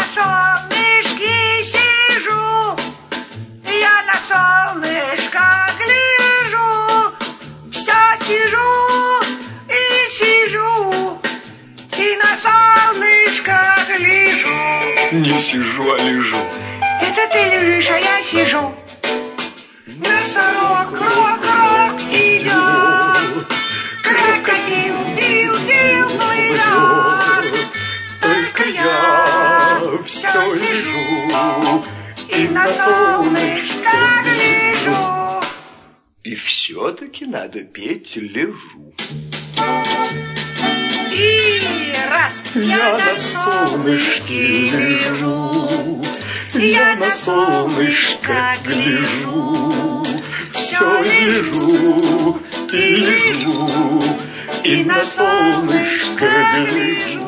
солнышке сижу, я на солнышко гляжу, все сижу и сижу, и на солнышко гляжу. Не сижу, а лежу. Это ты лежишь, а я сижу. Носорог, крок, идет, крокодил, дил, плывет. Только я все сижу и на солнышко гляжу. И все-таки надо петь лежу. И раз я на солнышке лежу, я на солнышко гляжу, все лежу и лежу, и на солнышко гляжу.